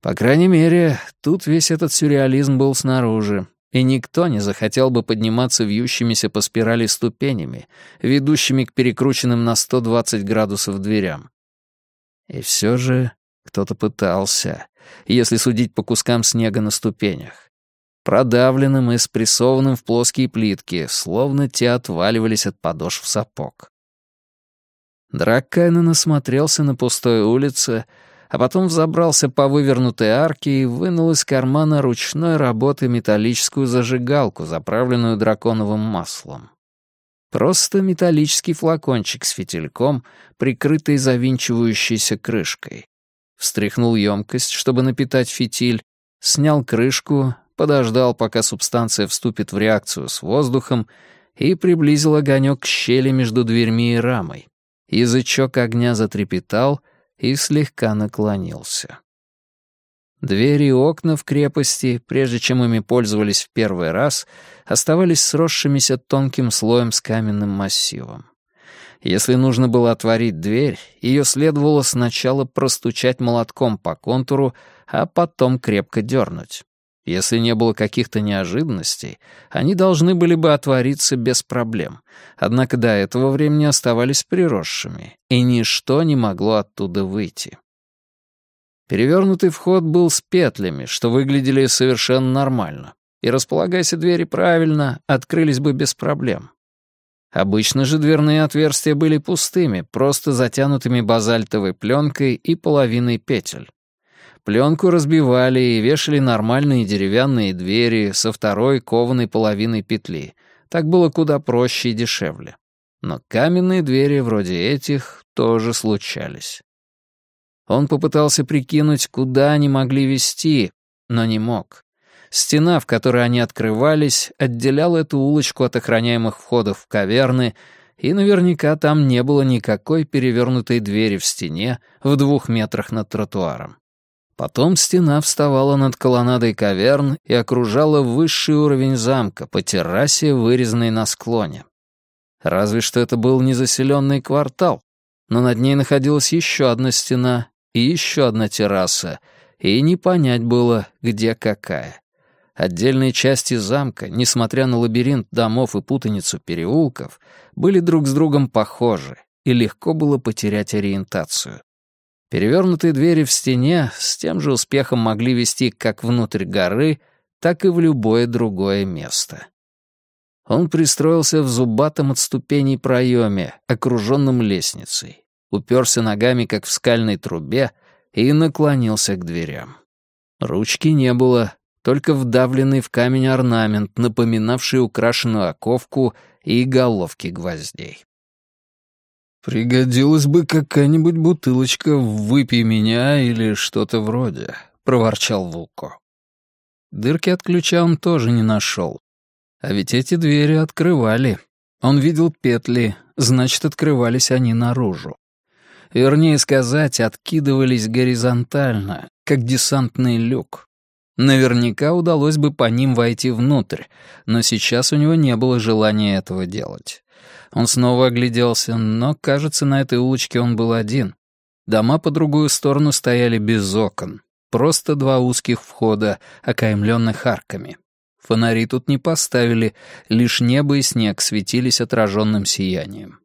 По крайней мере, тут весь этот сюрреализм был снаружи, и никто не захотел бы подниматься вьющимися по спирали ступенями, ведущими к перекрученным на 120 градусов дверям. И все же кто-то пытался, если судить по кускам снега на ступенях, продавленным и спрессованным в плоские плитки, словно те отваливались от подошв сапог. Драккайнен осмотрелся на пустой улице, а потом взобрался по вывернутой арке и вынул из кармана ручной работы металлическую зажигалку, заправленную драконовым маслом. Просто металлический флакончик с фитильком, прикрытый завинчивающейся крышкой. Встряхнул емкость, чтобы напитать фитиль, снял крышку, подождал, пока субстанция вступит в реакцию с воздухом, и приблизил огонек к щели между дверьми и рамой. Язычок огня затрепетал и слегка наклонился. Двери и окна в крепости, прежде чем ими пользовались в первый раз, оставались сросшимися тонким слоем с каменным массивом. Если нужно было отворить дверь, ее следовало сначала простучать молотком по контуру, а потом крепко дернуть. Если не было каких-то неожиданностей, они должны были бы отвориться без проблем, однако до этого времени оставались приросшими, и ничто не могло оттуда выйти. Перевернутый вход был с петлями, что выглядели совершенно нормально, и, располагайся двери правильно, открылись бы без проблем. Обычно же дверные отверстия были пустыми, просто затянутыми базальтовой пленкой и половиной петель. Пленку разбивали и вешали нормальные деревянные двери со второй кованой половиной петли. Так было куда проще и дешевле. Но каменные двери вроде этих тоже случались. Он попытался прикинуть, куда они могли вести, но не мог. Стена, в которой они открывались, отделяла эту улочку от охраняемых входов в каверны, и наверняка там не было никакой перевернутой двери в стене в 2 метрах над тротуаром. Потом стена вставала над колоннадой каверн и окружала высший уровень замка по террасе, вырезанной на склоне. Разве что это был незаселенный квартал, но над ней находилась еще одна стена и еще одна терраса, и не понять было, где какая. Отдельные части замка, несмотря на лабиринт домов и путаницу переулков, были друг с другом похожи, и легко было потерять ориентацию. Перевернутые двери в стене с тем же успехом могли вести как внутрь горы, так и в любое другое место. Он пристроился в зубатом от ступеней проеме, окруженном лестницей, уперся ногами, как в скальной трубе, и наклонился к дверям. Ручки не было, только вдавленный в камень орнамент, напоминавший украшенную оковку и головки гвоздей. «Пригодилась бы какая-нибудь бутылочка «Выпей меня» или что-то вроде», — проворчал Вулко. Дырки от ключа он тоже не нашел. А ведь эти двери открывали. Он видел петли, значит, открывались они наружу. Вернее сказать, откидывались горизонтально, как десантный люк. Наверняка удалось бы по ним войти внутрь, но сейчас у него не было желания этого делать. Он снова огляделся, но, кажется, на этой улочке он был один. Дома по другую сторону стояли без окон. Просто 2 узких входа, окаймленных арками. Фонари тут не поставили, лишь небо и снег светились отраженным сиянием.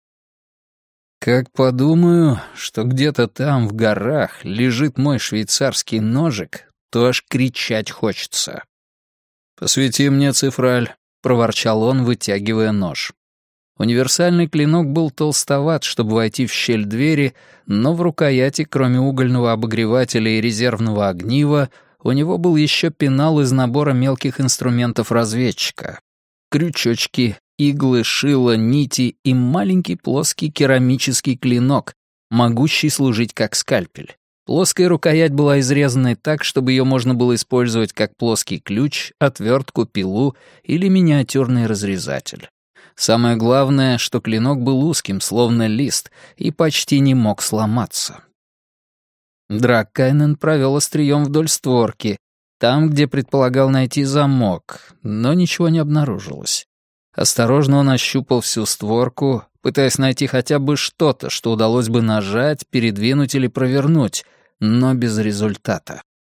Как подумаю, что где-то там, в горах, лежит мой швейцарский ножик, то аж кричать хочется. «Посвети мне, цифраль», — проворчал он, вытягивая нож. Универсальный клинок был толстоват, чтобы войти в щель двери, но в рукояти, кроме угольного обогревателя и резервного огнива, у него был еще пенал из набора мелких инструментов разведчика. Крючочки, иглы, шило, нити и маленький плоский керамический клинок, могущий служить как скальпель. Плоская рукоять была изрезанной так, чтобы ее можно было использовать как плоский ключ, отвертку, пилу или миниатюрный разрезатель. Самое главное, что клинок был узким, словно лист, и почти не мог сломаться. Драккайнен провел острием вдоль створки, там, где предполагал найти замок, но ничего не обнаружилось. Осторожно он ощупал всю створку, пытаясь найти хотя бы что-то, что удалось бы нажать, передвинуть или провернуть, но без результата.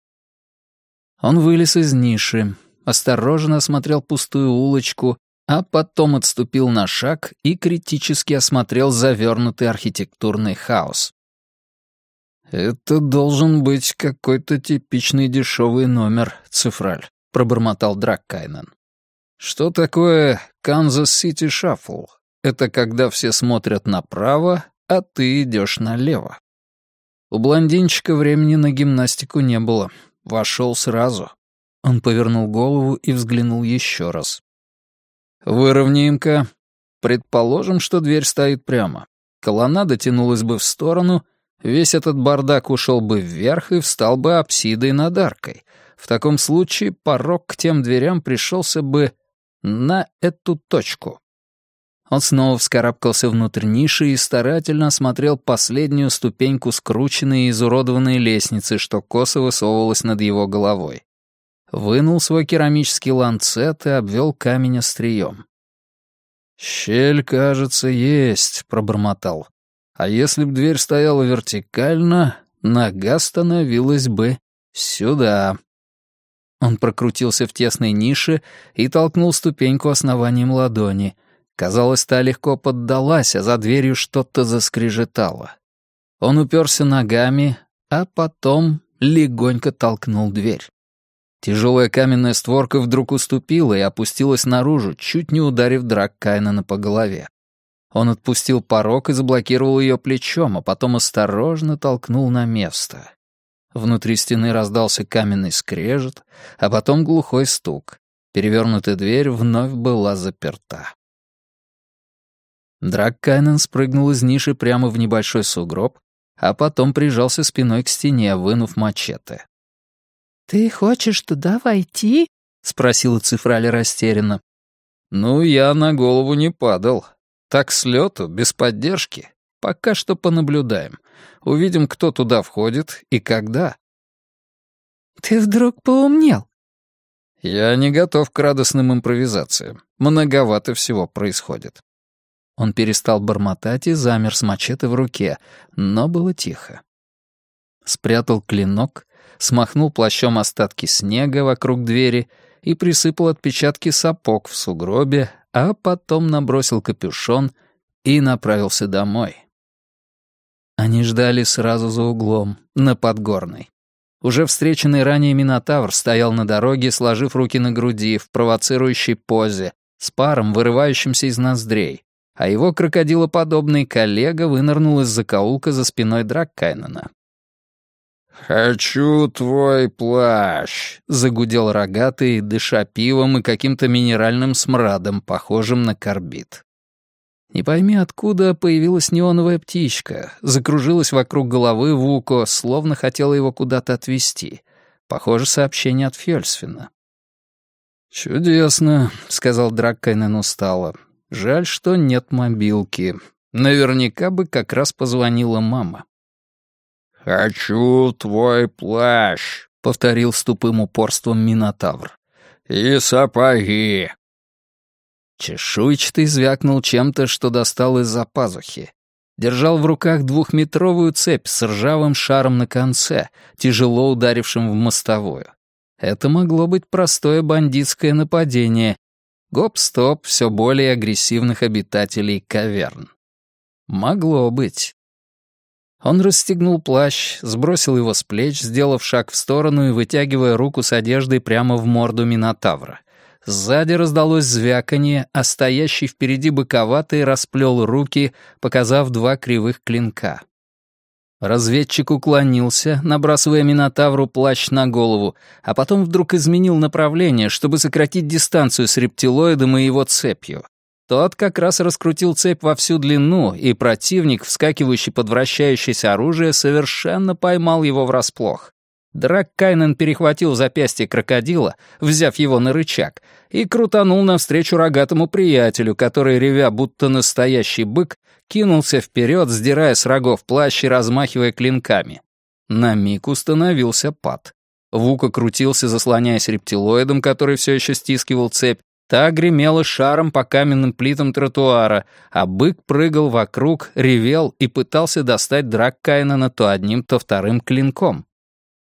Он вылез из ниши, осторожно осмотрел пустую улочку, а потом отступил на шаг и критически осмотрел завернутый архитектурный хаос. «Это должен быть какой-то типичный дешевый номер, Цифраль», — пробормотал Драккайнен. «Что такое Канзас-Сити Шаффл? Это когда все смотрят направо, а ты идешь налево». У блондинчика времени на гимнастику не было. Вошел сразу. Он повернул голову и взглянул еще раз. «Выровняем-ка. Предположим, что дверь стоит прямо. Колоннада тянулась бы в сторону, весь этот бардак ушел бы вверх и встал бы апсидой над аркой. В таком случае порог к тем дверям пришелся бы на эту точку». Он снова вскарабкался внутрь ниши и старательно осмотрел последнюю ступеньку скрученной и изуродованной лестницы, что косо высовывалась над его головой. Вынул свой керамический ланцет и обвел камень острием. «Щель, кажется, есть», — пробормотал. «А если б дверь стояла вертикально, нога становилась бы сюда». Он прокрутился в тесной нише и толкнул ступеньку основанием ладони. Казалось, та легко поддалась, а за дверью что-то заскрежетало. Он уперся ногами, а потом легонько толкнул дверь. Тяжелая каменная створка вдруг уступила и опустилась наружу, чуть не ударив Драккайнена по голове. Он отпустил порог и заблокировал ее плечом, а потом осторожно толкнул на место. Внутри стены раздался каменный скрежет, а потом глухой стук. Перевернутая дверь вновь была заперта. Драккайнен спрыгнул из ниши прямо в небольшой сугроб, а потом прижался спиной к стене, вынув мачете. «Ты хочешь туда войти?» — спросила Цифраль растерянно. «Ну, я на голову не падал. Так с лету, без поддержки. Пока что понаблюдаем. Увидим, кто туда входит и когда». «Ты вдруг поумнел?» «Я не готов к радостным импровизациям. Многовато всего происходит». Он перестал бормотать и замер с мачете в руке, но было тихо. Спрятал клинок, смахнул плащом остатки снега вокруг двери и присыпал отпечатки сапог в сугробе, а потом набросил капюшон и направился домой. Они ждали сразу за углом, на Подгорной. Уже встреченный ранее Минотавр стоял на дороге, сложив руки на груди, в провоцирующей позе, с паром, вырывающимся из ноздрей, а его крокодилоподобный коллега вынырнул из закоулка за спиной Драккайнена. «Хочу твой плащ», — загудел рогатый, дыша пивом и каким-то минеральным смрадом, похожим на карбид. Не пойми откуда появилась неоновая птичка, закружилась вокруг головы Вуко, словно хотела его куда-то отвезти. Похоже, сообщение от Фёльсвина. «Чудесно», — сказал Драккайнен устало. «Жаль, что нет мобилки. Наверняка бы как раз позвонила мама». «Хочу твой плащ», — повторил с тупым упорством Минотавр. «И сапоги». Чешуйчатый звякнул чем-то, что достал из-за пазухи. Держал в руках 2-метровую цепь с ржавым шаром на конце, тяжело ударившим в мостовую. Это могло быть простое бандитское нападение. Гоп-стоп все более агрессивных обитателей каверн. Могло быть. Он расстегнул плащ, сбросил его с плеч, сделав шаг в сторону и вытягивая руку с одеждой прямо в морду Минотавра. Сзади раздалось звяканье, а стоящий впереди быковатый расплел руки, показав 2 кривых клинка. Разведчик уклонился, набрасывая Минотавру плащ на голову, а потом вдруг изменил направление, чтобы сократить дистанцию с рептилоидом и его цепью. Тот как раз раскрутил цепь во всю длину, и противник, вскакивающий под вращающееся оружие, совершенно поймал его врасплох. Драккайнен перехватил запястье крокодила, взяв его на рычаг, и крутанул навстречу рогатому приятелю, который, ревя будто настоящий бык, кинулся вперед, сдирая с рогов плащ и размахивая клинками. На миг установился пад. Вука крутился, заслоняясь рептилоидом, который все еще стискивал цепь. Та гремела шаром по каменным плитам тротуара, а бык прыгал вокруг, ревел и пытался достать Драккайнена то одним, то вторым клинком.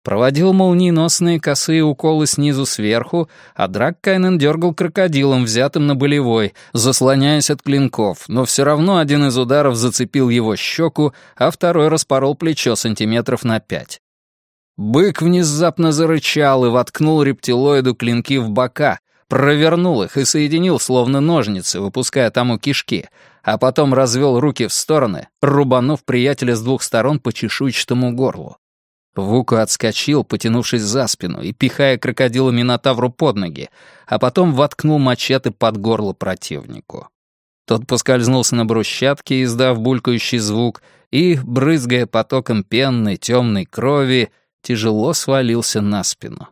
Проводил молниеносные косые уколы снизу сверху, а Драккайнен дергал крокодилом, взятым на болевой, заслоняясь от клинков, но все равно один из ударов зацепил его щеку, а второй распорол плечо сантиметров на 5. Бык внезапно зарычал и воткнул рептилоиду клинки в бока, провернул их и соединил словно ножницы, выпуская тому кишки, а потом развел руки в стороны, рубанув приятеля с 2 сторон по чешуйчатому горлу. Вуку отскочил, потянувшись за спину и пихая крокодила Минотавру под ноги, а потом воткнул мачете под горло противнику. Тот поскользнулся на брусчатке, издав булькающий звук, и, брызгая потоком пенной темной крови, тяжело свалился на спину.